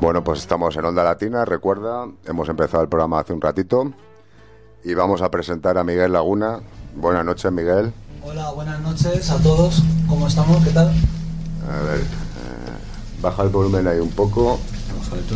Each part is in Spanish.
Bueno, pues estamos en Onda Latina, recuerda, hemos empezado el programa hace un ratito y vamos a presentar a Miguel Laguna. Buenas noches, Miguel. Hola, buenas noches a todos, ¿cómo estamos? ¿Qué tal? A ver, baja el volumen ahí un poco. Vamos a ver todo.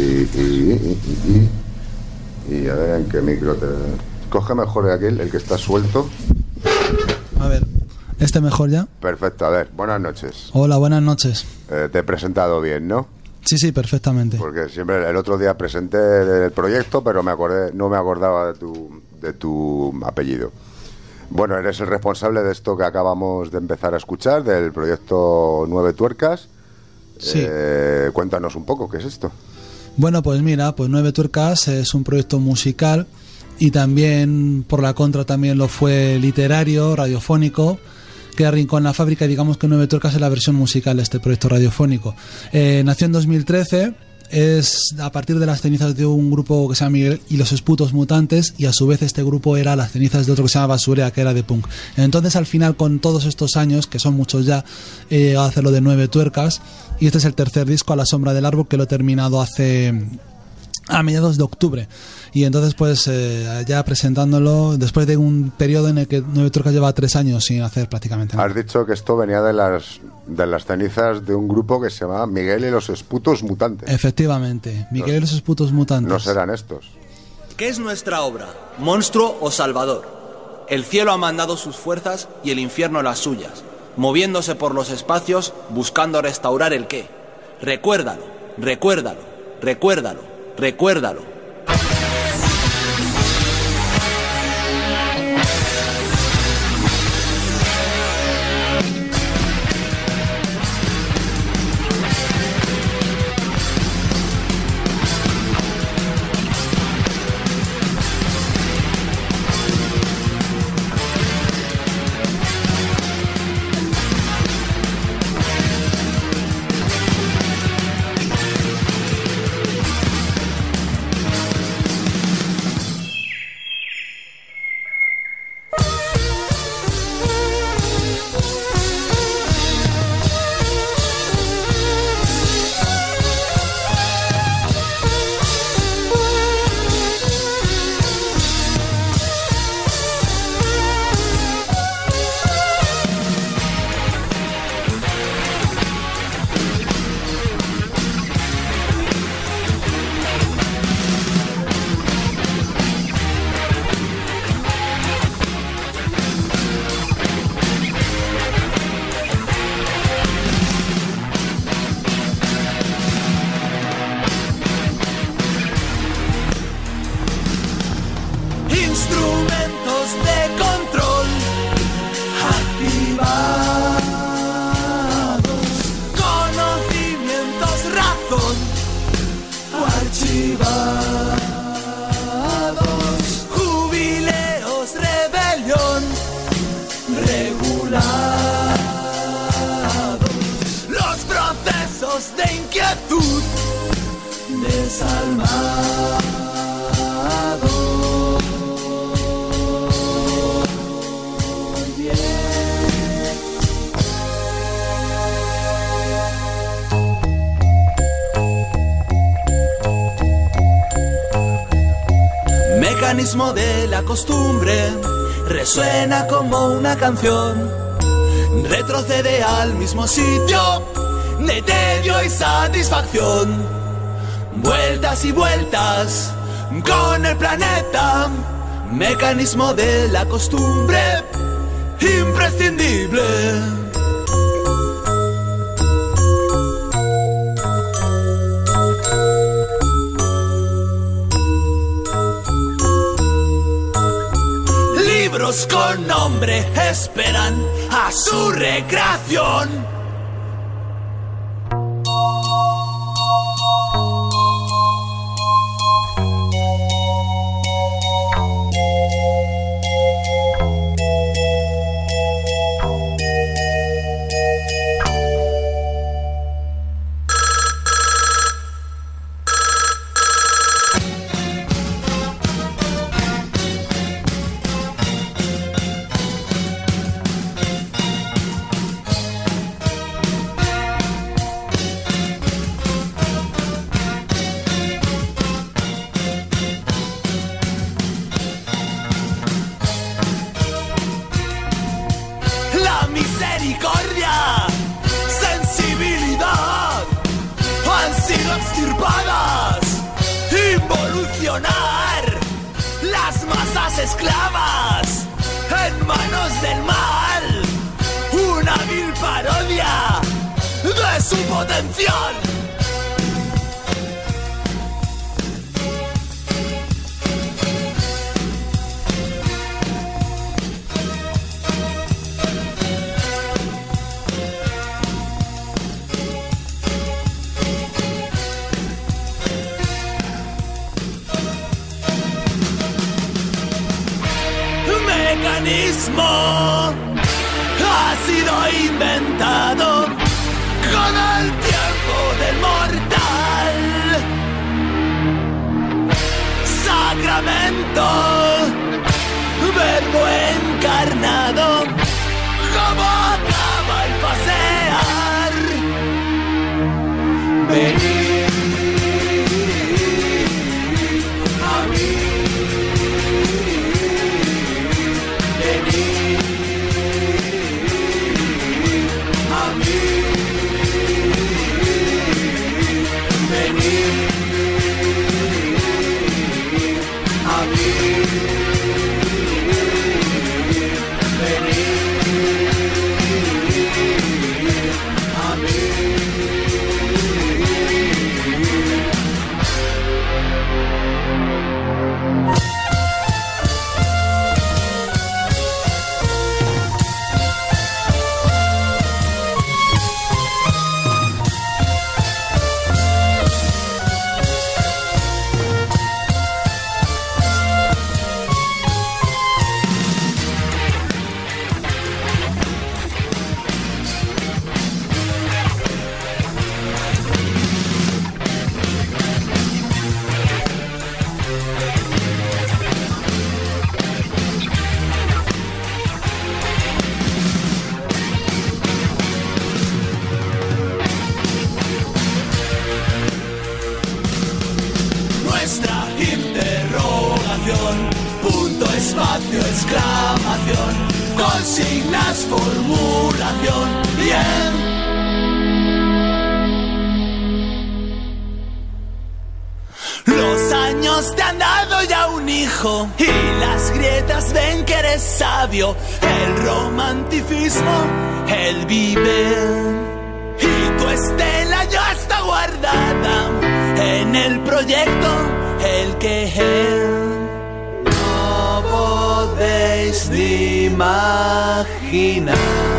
Y a ver en qué micro te... Coge mejor de aquel, el que está suelto. A ver, ¿este mejor ya? Perfecto, a ver, buenas noches. Hola, buenas noches. Te he presentado bien, ¿no? Sí, perfectamente. Porque siempre el otro día presenté el proyecto, pero no me acordaba de tu apellido. Bueno, eres el responsable de esto que acabamos de empezar a escuchar, del proyecto 9 Tuercas. Sí. Cuéntanos un poco, ¿qué es esto? Bueno, pues mira, pues 9 Tuercas es un proyecto musical y también, por la contra, también lo fue literario, radiofónico. Queda Rincón en la fábrica y digamos que 9 Tuercas es la versión musical de este proyecto radiofónico. Nació en 2013, es a partir de las cenizas de un grupo que se llama Miguel y los Esputos Mutantes, y a su vez este grupo era las cenizas de otro que se llama Basurea, que era de punk. Entonces al final, con todos estos años, que son muchos ya, a hacerlo de 9 Tuercas, y este es el tercer disco, A la sombra del árbol, que lo he terminado a mediados de octubre. Y entonces pues ya presentándolo después de un periodo en el que 9 Tuercas lleva 3 años sin hacer prácticamente nada. Has dicho que esto venía de las cenizas de un grupo que se llama Miguel y los Esputos Mutantes. Efectivamente, Miguel y los Esputos Mutantes. No serán estos. ¿Qué es nuestra obra? ¿Monstruo o salvador? El cielo ha mandado sus fuerzas y el infierno las suyas, moviéndose por los espacios buscando restaurar el qué. Recuérdalo, recuérdalo, recuérdalo, recuérdalo. Mecanismo de la costumbre resuena como una canción, retrocede al mismo sitio de tedio y satisfacción, vueltas y vueltas con el planeta. Mecanismo de la costumbre imprescindible. Libros con nombre esperan a su recreación. esclavas en manos del mal, una vil parodia de su potencial. Mecanismo ha sido inventado con el tiempo del mortal. Sacramento, verbo encarnado, como acaba el pasear. Venid a mí. Exclamación, consignas, formulación, bien. Los años te han dado ya un hijo y las grietas ven que eres sabio. El romanticismo, él vive y tu estela ya está guardada en el proyecto, el que podéis ni imaginar.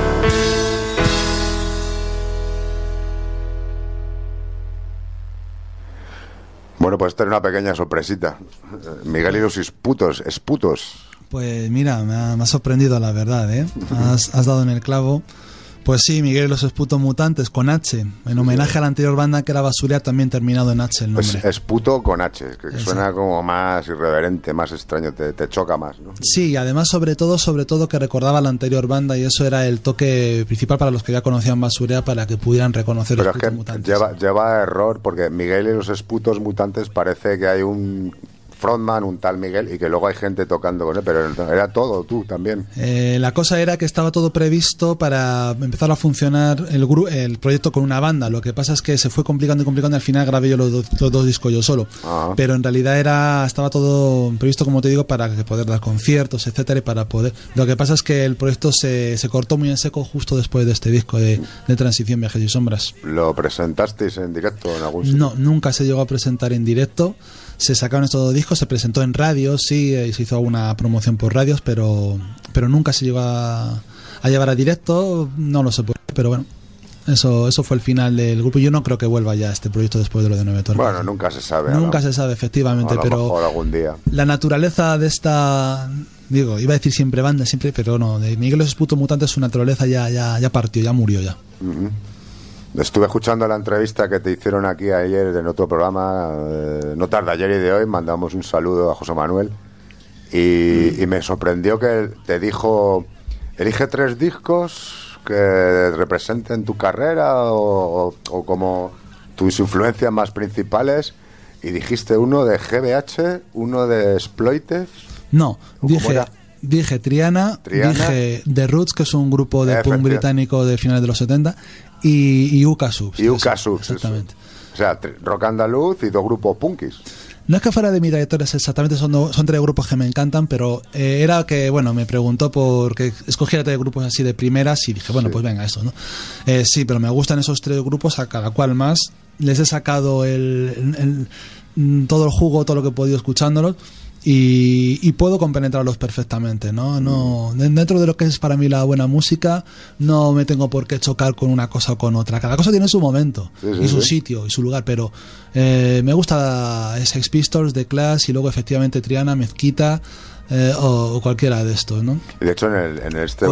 Bueno, pues esta es una pequeña sorpresita. Miguel y los esputos. Pues mira, me ha sorprendido la verdad, ¿eh? Has dado en el clavo. Pues sí, Miguel y los Esputos Mutantes con H, en homenaje a la anterior banda que era Basurea, también terminado en H el nombre. Pues Esputo con H, que suena como más irreverente, más extraño, te choca más, ¿no? Sí, además sobre todo que recordaba la anterior banda y eso era el toque principal para los que ya conocían Basurea para que pudieran reconocer los Esputos Mutantes. Lleva error porque Miguel y los Esputos Mutantes parece que hay un frontman, un tal Miguel, y que luego hay gente tocando con él, pero era todo tú también. La cosa era que estaba todo previsto para empezar a funcionar el proyecto con una banda. Lo que pasa es que se fue complicando y al final grabé yo los dos discos yo solo. Ajá. Pero en realidad estaba todo previsto, como te digo, para poder dar conciertos, etcétera, y para poder. Lo que pasa es que el proyecto se cortó muy en seco justo después de este disco de Transición, Viajes y Sombras. ¿Lo presentasteis en directo en algún sitio? No, nunca se llegó a presentar en directo. Se sacaron estos dos discos, se presentó en radios, sí, se hizo alguna promoción por radios, pero nunca se llegó a llevar a directo, no lo sé por qué, pero bueno, eso fue el final del grupo. Yo no creo que vuelva ya este proyecto después de lo de Nueve Torres. Bueno, nunca se sabe. Nunca se sabe, efectivamente, pero mejor algún día. La naturaleza de esta, digo, iba a decir siempre banda, siempre, pero no, de Miguel y los Esputos Mutantes su naturaleza ya partió, ya murió ya. Uh-huh. Estuve escuchando la entrevista que te hicieron aquí ayer en otro programa, no tarde ayer y de hoy, mandamos un saludo a José Manuel y me sorprendió que te dijo, elige 3 discos que representen tu carrera o como tus influencias más principales, y dijiste uno de GBH, uno de Exploited. No, dije Triana, dije The Roots, que es un grupo de punk británico de finales de los 70, y Uka Subs. Y Uka Subs, exactamente. Eso. O sea, rock andaluz y 2 grupos punkis. No es que fuera de mis trayectorias exactamente, son 3 grupos que me encantan, pero era que, bueno, me preguntó por que escogiera 3 grupos así de primeras y dije, bueno, pues venga, eso, ¿no? Sí, pero me gustan esos 3 grupos, a cada cual más. Les he sacado todo el jugo, todo lo que he podido escuchándolos. Y puedo compenetrarlos perfectamente, ¿no? Dentro de lo que es para mí la buena música, no me tengo por qué chocar con una cosa o con otra. Cada cosa tiene su momento, y su sitio y su lugar, pero me gusta Sex Pistols, The Clash y luego efectivamente Triana, Mezquita o cualquiera de estos, ¿no? De hecho, en este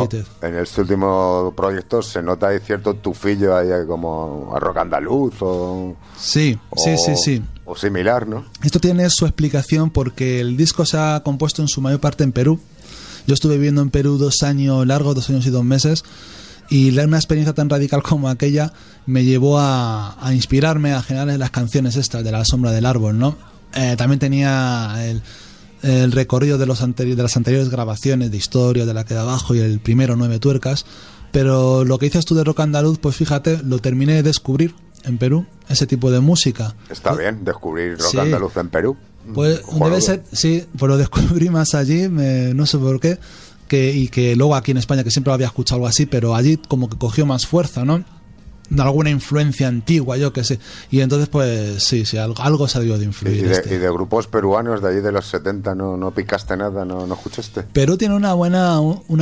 último proyecto se nota ahí cierto tufillo ahí como a rock andaluz sí. O similar, ¿no? Esto tiene su explicación porque el disco se ha compuesto en su mayor parte en Perú. Yo estuve viviendo en Perú 2 años largos, 2 años y 2 meses, y una experiencia tan radical como aquella me llevó a inspirarme a generar las canciones estas de La Sombra del Árbol, ¿no? También tenía el recorrido de las anteriores grabaciones de Historia, de La Queda Abajo y el primero 9 tuercas, pero lo que dices tú de rock andaluz, pues fíjate, lo terminé de descubrir en Perú, ese tipo de música. Está bien descubrir rock andaluz en Perú. Pues debe ser, sí, pues lo descubrí más allí, no sé por qué, y que luego aquí en España, que siempre lo había escuchado algo así, pero allí como que cogió más fuerza, ¿no? De alguna influencia antigua, yo que sé. Y entonces, pues sí, algo se ha debido de influir. ¿Y de grupos peruanos de allí de los 70 no picaste nada, no escuchaste? Perú tiene una buena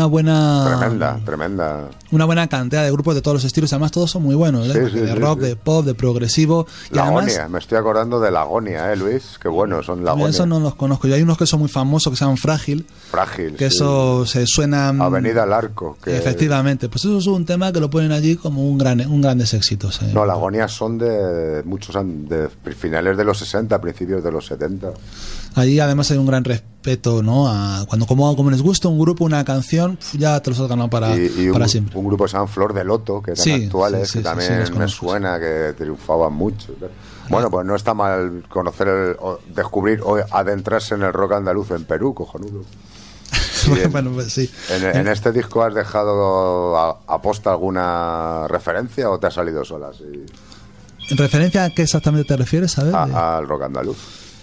tremenda. Una buena cantidad de grupos de todos los estilos, además todos son muy buenos, de rock, de pop, de progresivo. Y La además, Agonia, me estoy acordando de La Agonia, Luis, qué buenos son La Agonia. Esos no los conozco, yo hay unos que son muy famosos que se llaman Frágil, que eso se suenan... Avenida al Arco. Efectivamente, pues eso es un tema que lo ponen allí como un grandes éxitos. No, La Agonia son de finales de los 60, principios de los 70. Allí además hay un gran respeto, ¿no? Como les gusta un grupo, una canción, ya te los has ganado para siempre. Un grupo que se llama Flor de Loto, que eran actuales, que también me suena que triunfaban mucho. Bueno, pues no está mal conocer, descubrir o adentrarse en el rock andaluz en Perú, cojonudo. Bueno, pues sí. ¿En este disco has dejado aposta alguna referencia o te ha salido sola? Sí. ¿En referencia a qué exactamente te refieres? Al rock andaluz.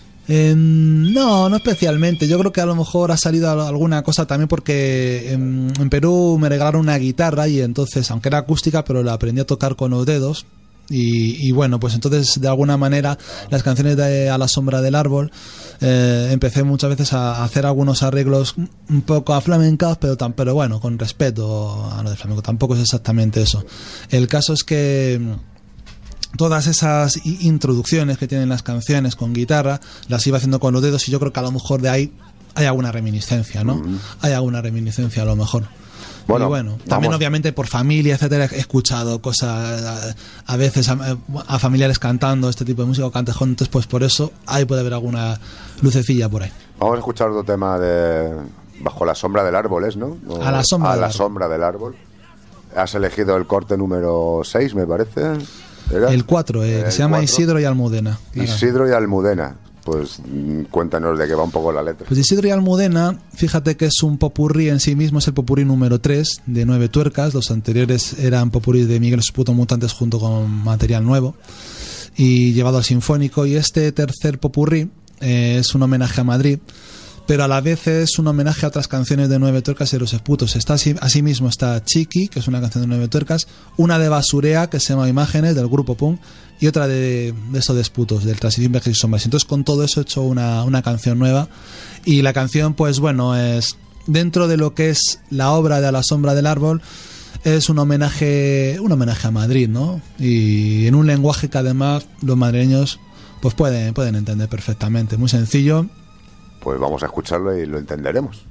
No especialmente. Yo creo que a lo mejor ha salido alguna cosa también porque en Perú me regalaron una guitarra y entonces, aunque era acústica, pero la aprendí a tocar con los dedos. Y bueno, pues entonces de alguna manera las canciones de A la Sombra del Árbol empecé muchas veces a hacer algunos arreglos un poco aflamencados, pero bueno, con respeto a lo de flamenco, tampoco es exactamente eso. El caso es que todas esas introducciones que tienen las canciones con guitarra las iba haciendo con los dedos y yo creo que a lo mejor de ahí hay alguna reminiscencia, ¿no? Hay alguna reminiscencia a lo mejor. Bueno, y bueno, también obviamente por familia, etcétera, he escuchado cosas a veces a familiares cantando este tipo de música o cantejón, entonces pues por eso ahí puede haber alguna lucecilla por ahí. Vamos a escuchar otro tema de Bajo la Sombra del Árbol, ¿no? A la Sombra del Árbol. Has elegido el corte número 6, me parece. ¿Era? El 4, que se llama 4. Isidro y Almudena. Isidro y Almudena. Pues cuéntanos de qué va un poco la letra. Pues Isidro y Almudena, fíjate que es un popurrí en sí mismo, es el popurrí número 3 de 9 tuercas. Los anteriores eran popurrí de Miguel Esputo Mutantes junto con material nuevo y llevado al sinfónico. Y este tercer popurrí es un homenaje a Madrid, pero a la vez es un homenaje a otras canciones de 9 tuercas y Los Esputos. Asimismo está Chiqui, que es una canción de 9 tuercas, una de Basurea, que se llama Imágenes, del grupo Punk, y otra de eso de Esputos, del Transición Viajes y Sombras. Entonces con todo eso he hecho una canción nueva, y la canción pues bueno, es dentro de lo que es la obra de A la Sombra del Árbol, es un homenaje a Madrid, ¿no? Y en un lenguaje que además los madrileños pues pueden entender perfectamente, muy sencillo. Pues vamos a escucharlo y lo entenderemos.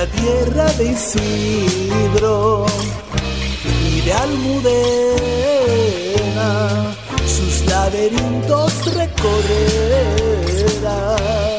la tierra de Isidro y de Almudena, sus laberintos recorrerás.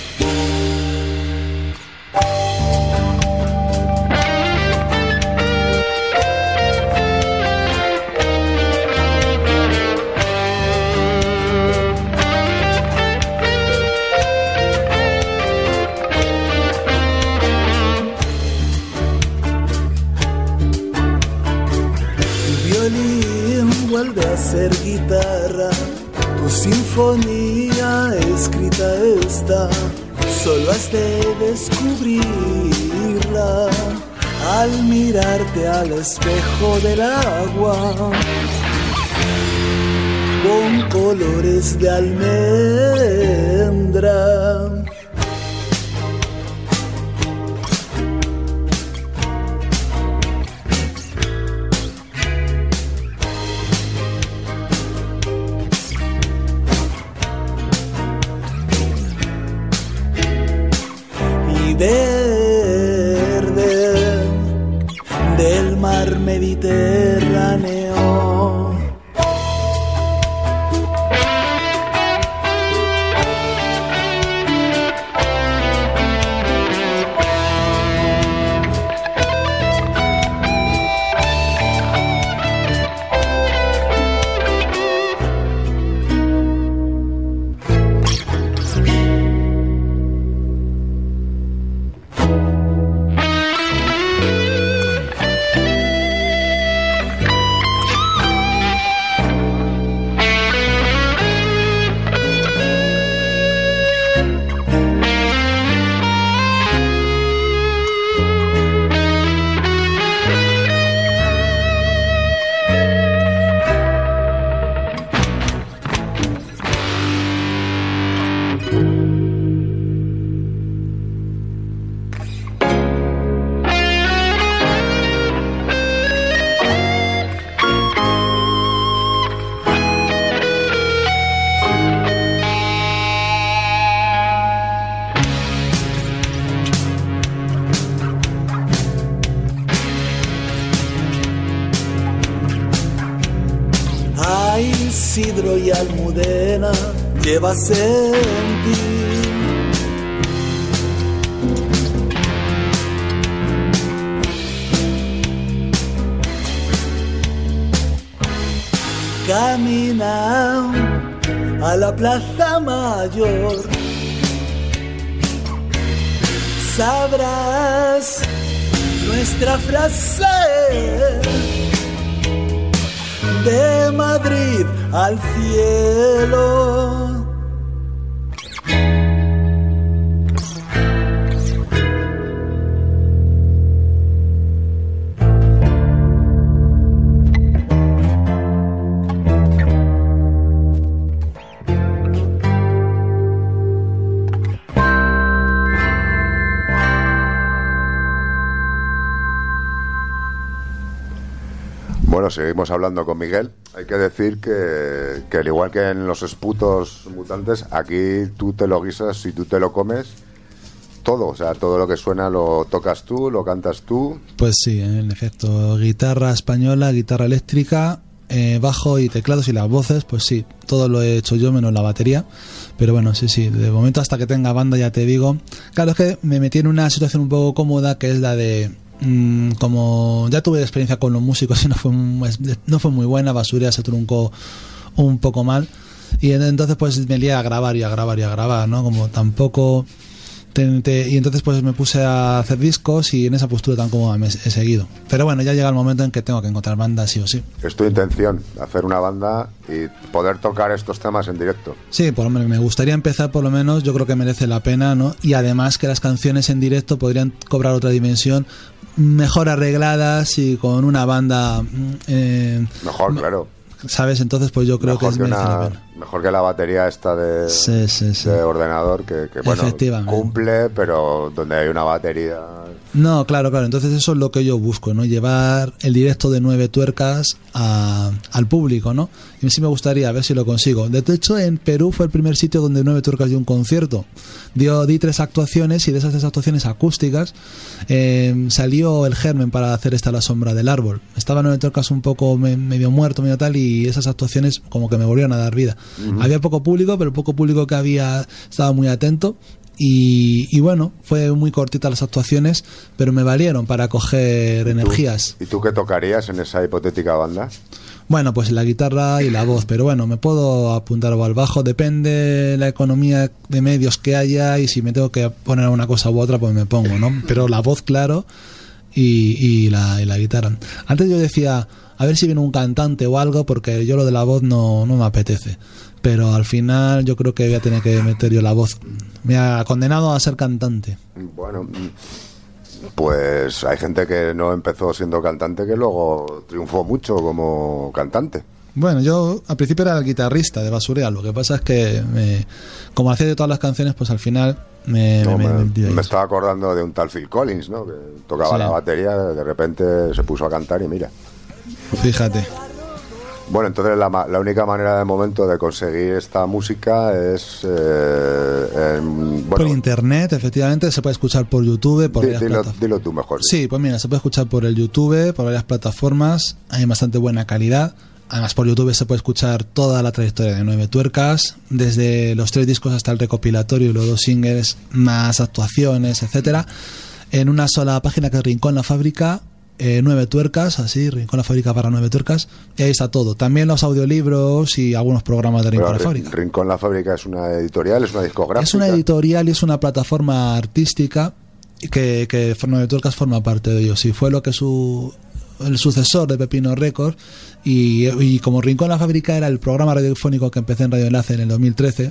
Vuelve a ser guitarra, tu sinfonía escrita está, solo has de descubrirla al mirarte al espejo del agua, con colores de almendra. Verde del mar Mediterráneo. Isidro y Almudena llevas en ti. Camina a la Plaza Mayor, sabrás nuestra frase. De Madrid al cielo. Bueno, seguimos hablando con Miguel. Hay que decir que al igual que en los esputos mutantes, aquí tú te lo guisas y tú te lo comes todo. O sea, todo lo que suena lo tocas tú, lo cantas tú. Pues sí, en efecto, guitarra española, guitarra eléctrica, bajo y teclados y las voces, pues sí, todo lo he hecho yo menos la batería. Pero bueno, sí, de momento hasta que tenga banda ya te digo. Claro, es que me metí en una situación un poco cómoda, que es la de... como ya tuve experiencia con los músicos y no fue muy buena, Basurera se truncó un poco mal y entonces pues me lié a grabar, ¿no? Como tampoco y entonces pues me puse a hacer discos y en esa postura tan cómoda me he seguido. Pero bueno, ya llega el momento en que tengo que encontrar banda sí o sí. Es tu intención, hacer una banda y poder tocar estos temas en directo. Sí, por lo menos me gustaría empezar, por lo menos yo creo que merece la pena, ¿no? Y además que las canciones en directo podrían cobrar otra dimensión, mejor arregladas y con una banda mejor, claro, ¿sabes? Entonces pues yo creo mejor que merece la pena. Mejor que la batería esta de ordenador que bueno, cumple, pero donde hay una batería No, claro. Entonces eso es lo que yo busco, ¿no? Llevar el directo de 9 tuercas al público, ¿no? Y sí me gustaría, a ver si lo consigo. De hecho, en Perú fue el primer sitio donde 9 tuercas dio un concierto. Di 3 actuaciones y de esas 3 actuaciones acústicas salió el germen para hacer esta La sombra del árbol. Estaba 9 tuercas un poco medio muerto, medio tal, y esas actuaciones como que me volvieron a dar vida. Había poco público, pero el poco público que había estaba muy atento. Y bueno, fue muy cortita las actuaciones, pero me valieron para coger energías. ¿Y tú qué tocarías en esa hipotética banda? Bueno, pues la guitarra y la voz, pero bueno, me puedo apuntar al bajo, depende de la economía de medios que haya, y si me tengo que poner una cosa u otra, pues me pongo, ¿no? Pero la voz, claro, y la guitarra. Antes yo decía, a ver si viene un cantante o algo, porque yo lo de la voz no me apetece. Pero al final yo creo que voy a tener que meter yo la voz. Me ha condenado a ser cantante. Bueno, pues hay gente que no empezó siendo cantante que luego triunfó mucho como cantante. Bueno, yo al principio era el guitarrista de Basurea. Lo que pasa es que como hacía de todas las canciones, pues al final me estaba acordando de un tal Phil Collins, ¿no? Que tocaba la batería, de repente se puso a cantar y mira. Fíjate. Bueno, entonces la única manera de momento de conseguir esta música es por internet, efectivamente. Se puede escuchar por YouTube, por dilo tú mejor. Sí, pues mira, se puede escuchar por el YouTube, por varias plataformas. Hay bastante buena calidad. Además, por YouTube se puede escuchar toda la trayectoria de 9 tuercas, desde los 3 discos hasta el recopilatorio y los 2 singles, más actuaciones, etcétera, en una sola página, que es Rincón La Fábrica. 9 tuercas, así, Rincón La Fábrica para 9 tuercas, y ahí está todo. También los audiolibros y algunos programas de Rincón La Fábrica. Rincón La Fábrica es una editorial, es una discográfica. Es una editorial y es una plataforma artística que 9 tuercas forma parte de ellos. Y fue lo que el sucesor de Pepino Records, y como Rincón La Fábrica era el programa radiofónico que empecé en Radio Enlace en el 2013,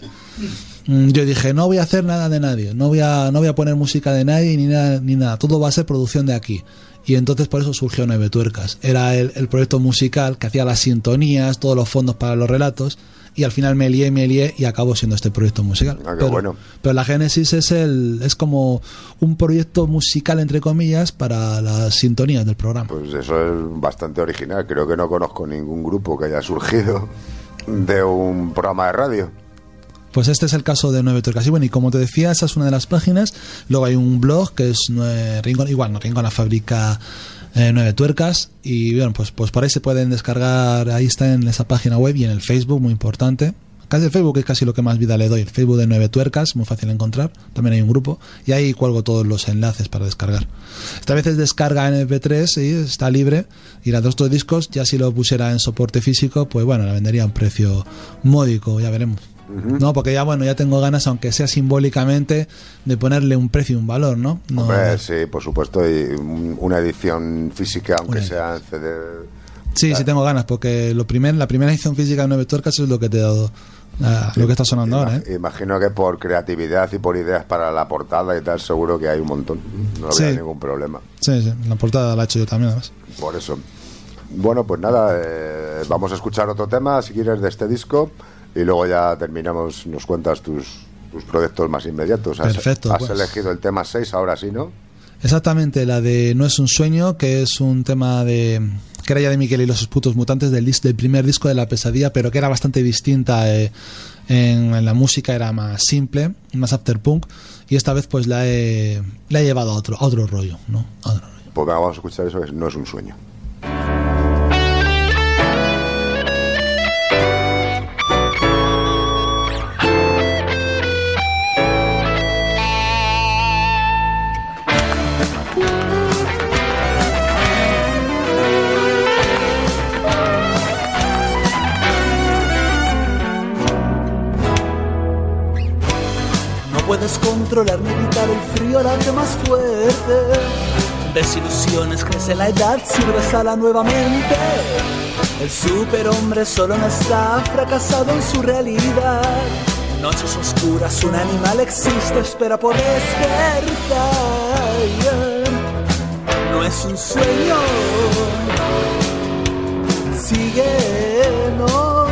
yo dije, no voy a hacer nada de nadie, no voy a poner música de nadie ni nada, todo va a ser producción de aquí. Y entonces por eso surgió 9 tuercas. Era el proyecto musical que hacía las sintonías, todos los fondos para los relatos, y al final me lié y acabó siendo este proyecto musical. Pero la génesis es como un proyecto musical, entre comillas, para las sintonías del programa. Pues eso es bastante original. Creo que no conozco ningún grupo que haya surgido de un programa de radio. Pues este es el caso de 9 tuercas. Y bueno, y como te decía, esa es una de las páginas. Luego hay un blog que es Rincón La Fábrica 9 tuercas. Y bueno, pues por ahí se pueden descargar. Ahí está en esa página web y en el Facebook, muy importante. Casi el Facebook es casi lo que más vida le doy. El Facebook de 9 tuercas, muy fácil de encontrar. También hay un grupo. Y ahí cuelgo todos los enlaces para descargar. Esta vez es descarga en MP3, ¿sí? Está libre. Y los otros discos, ya si lo pusiera en soporte físico, pues bueno, la vendería a un precio módico, ya veremos. No, porque ya tengo ganas, aunque sea simbólicamente, de ponerle un precio y un valor, ¿no? Hombre, sí, por supuesto, y una edición física, aunque sea en CD. Sí, tengo ganas, porque la primera edición física de 9 tuercas es lo que te he dado, lo que está sonando ahora, ¿eh? Imagino que por creatividad y por ideas para la portada y tal, seguro que hay un montón. No habría ningún problema. Sí, la portada la he hecho yo también, además. Por eso. Bueno, pues nada, vamos a escuchar otro tema, si quieres, de este disco. Y luego ya terminamos, nos cuentas tus proyectos más inmediatos. Perfecto. Has elegido el tema 6, ahora sí, ¿no? Exactamente, la de No es un sueño, que es un tema que era ya de Miquel y los Esputos Mutantes, del primer disco de La Pesadilla, pero que era bastante distinta. En la música era más simple, más afterpunk, y esta vez pues la he llevado a otro rollo, ¿no? Pues venga, vamos a escuchar eso, que No es un sueño. Puedes controlar ni evitar el frío, late más fuerte. Desilusiones, crece la edad, sirves a la nuevamente. El superhombre solo no está, fracasado en su realidad. Noches oscuras, un animal existe, espera por despertar. No es un sueño, síguenos.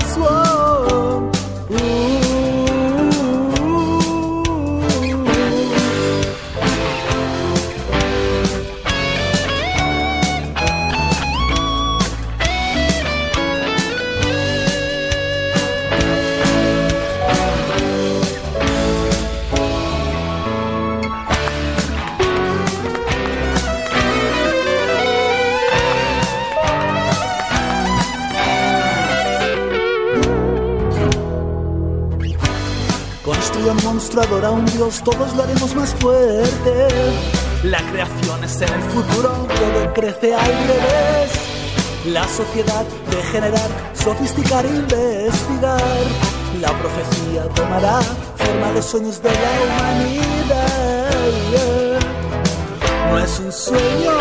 monstruo adora a un dios, todos lo haremos más fuerte. La creación es en el futuro, todo crece al revés. La sociedad degenerar, sofisticar e investigar. La profecía tomará forma de sueños de la humanidad. No es un sueño,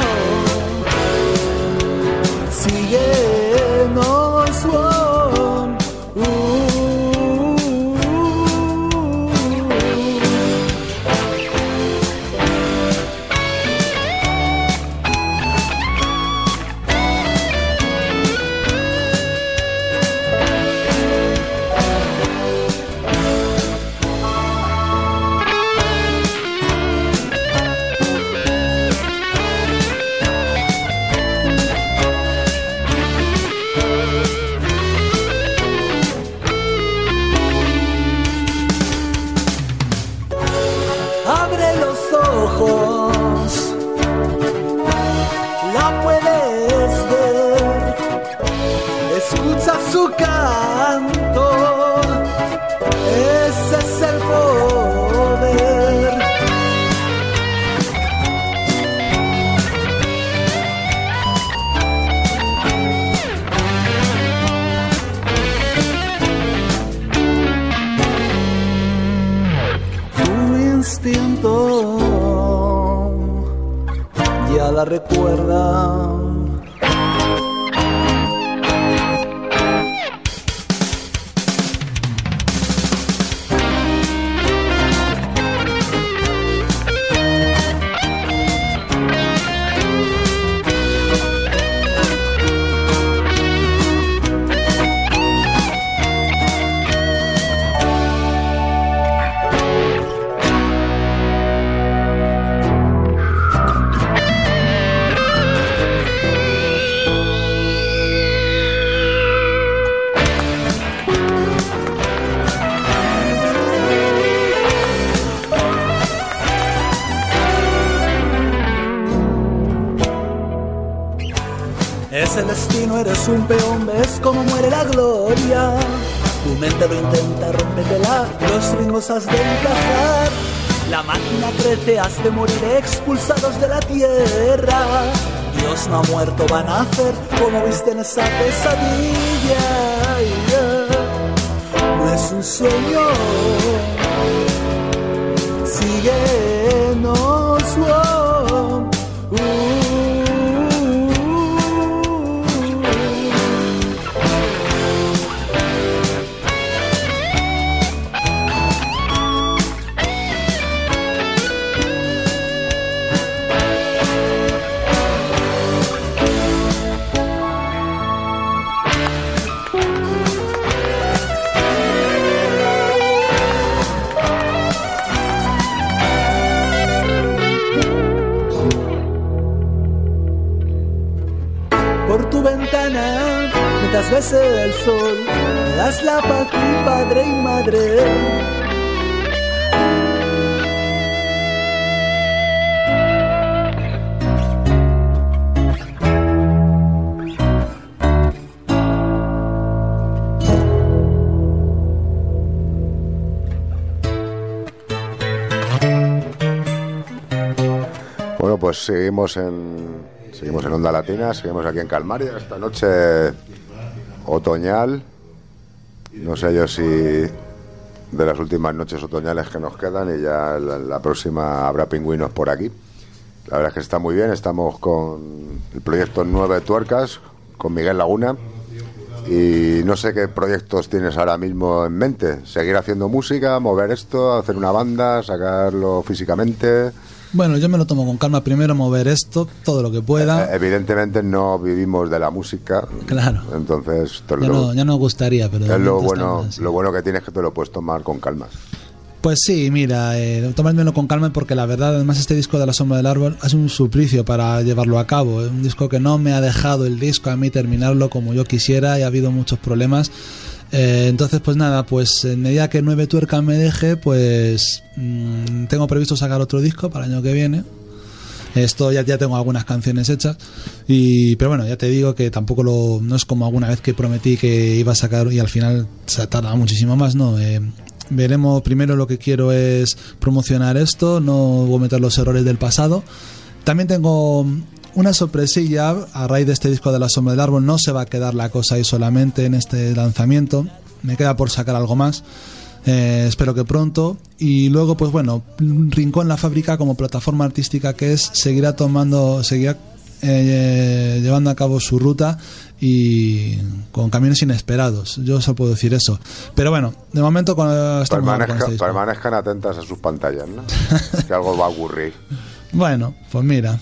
síguenos, oh. La puedes ver, escucha su canto, ese es el poder. Tu instinto ya la recuerda. Es el destino, eres un peón, ves cómo muere la gloria. Tu mente lo intenta, rómpetela, los ritmos has de encajar. La máquina crece, has de morir, expulsados de la tierra. Dios no ha muerto, van a hacer como viste en esa pesadilla. No es un sueño, síguenos, oh, por tu ventana, mientras ves el sol, me das la paz, mi padre y madre. Bueno, pues seguimos en Onda Latina, seguimos aquí en Calmaria, esta noche otoñal. No sé yo si de las últimas noches otoñales que nos quedan, y ya la próxima habrá pingüinos por aquí. La verdad es que está muy bien, estamos con el proyecto 9 Tuercas, con Miguel Laguna, y no sé qué proyectos tienes ahora mismo en mente. ¿Seguir haciendo música, mover esto, hacer una banda, sacarlo físicamente? Bueno, yo me lo tomo con calma. Primero mover esto, todo lo que pueda. Evidentemente no vivimos de la música. Claro. Entonces ya no gustaría, pero es lo bueno que tienes, que te lo puedes tomar con calma. Pues sí, mira, tomármelo con calma, porque la verdad, además, este disco de La Sombra del Árbol es un suplicio para llevarlo a cabo. Es un disco que no me ha dejado el disco a mí terminarlo como yo quisiera, y ha habido muchos problemas. Entonces, pues nada, pues en medida que 9 Tuercas me deje, pues tengo previsto sacar otro disco para el año que viene. Esto ya tengo algunas canciones hechas, pero bueno, ya te digo que tampoco no es como alguna vez que prometí que iba a sacar y al final se tarda muchísimo más, ¿no? veremos. Primero lo que quiero es promocionar esto, no cometer los errores del pasado. También tengo una sorpresilla a raíz de este disco de La Sombra del Árbol. No se va a quedar la cosa ahí solamente en este lanzamiento, me queda por sacar algo más. Espero que pronto. Y luego, pues bueno, Rincón La Fábrica como plataforma artística que es, seguirá llevando a cabo su ruta y con caminos inesperados. Yo solo puedo decir eso. Pero bueno, de momento permanezcan atentas a sus pantallas, ¿no? Que algo va a ocurrir. Bueno, pues mira.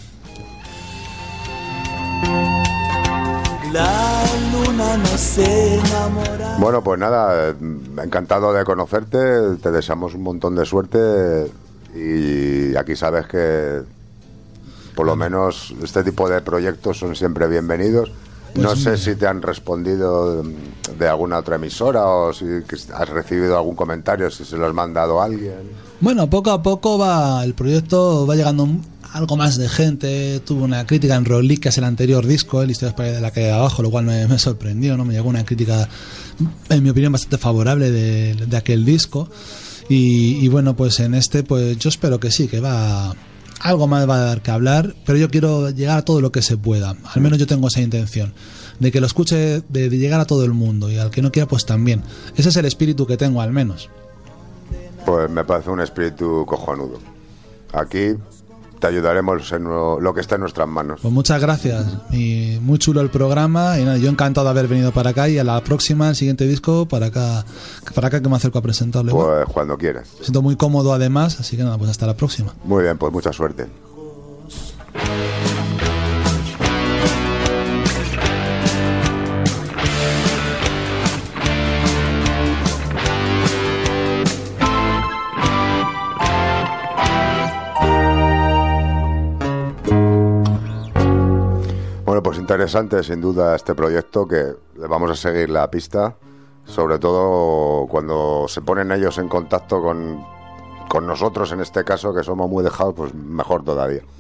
La luna no se enamora. Bueno, pues nada, encantado de conocerte, te deseamos un montón de suerte y aquí sabes que por lo menos este tipo de proyectos son siempre bienvenidos. Pues no sé si te han respondido de alguna otra emisora o si has recibido algún comentario, si se lo has mandado a alguien. Bueno, poco a poco el proyecto va llegando algo más de gente. Tuve una crítica en Rolik, que es el anterior disco, el Historias de la calle de abajo, lo cual me sorprendió, ¿no? Me llegó una crítica, en mi opinión, bastante favorable de aquel disco. Y bueno, pues en este, pues yo espero que sí, que algo más va a dar que hablar, pero yo quiero llegar a todo lo que se pueda. Al menos yo tengo esa intención, de que lo escuche, de llegar a todo el mundo, y al que no quiera, pues también. Ese es el espíritu que tengo, al menos. Pues me parece un espíritu cojonudo. Aquí te ayudaremos en lo que está en nuestras manos. Pues muchas gracias, y muy chulo el programa, y nada, yo encantado de haber venido para acá, y a la próxima, el siguiente disco, para acá que me acerco a presentarle. Pues bueno, cuando quieras. Me siento muy cómodo además, así que nada, pues hasta la próxima. Muy bien, pues mucha suerte. Pues interesante sin duda este proyecto, que le vamos a seguir la pista, sobre todo cuando se ponen ellos en contacto con nosotros, en este caso, que somos muy dejados, pues mejor todavía.